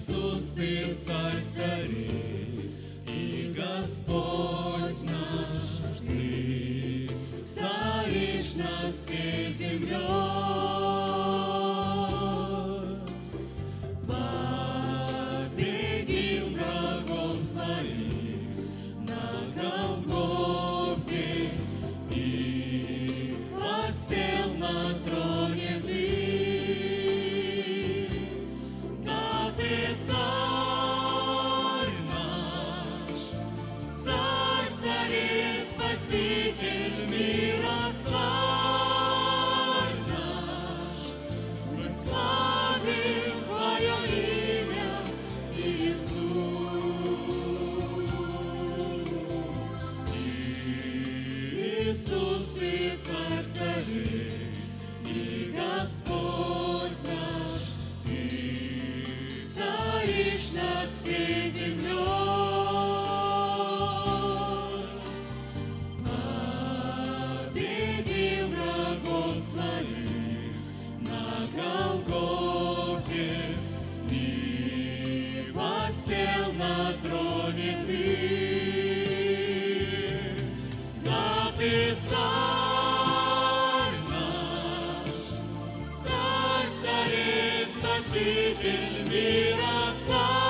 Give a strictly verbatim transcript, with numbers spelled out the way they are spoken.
Иисус, Ты царь царей и Господь наш, Ты царишь над всей землей. Победил врагов своих на Голгофе и воссел на троне Ты. Царь наш, царь царей, спаситель мира, царь наш, мы славим Твое имя, Иисус. Иисус, Ты царь царей и Господь наш, Ты царишь над всей землей. Победил врагов своих на Голгофе и воссел на троне Ты. Да, Ты царь наш, царь царей, спаситель мира, царь.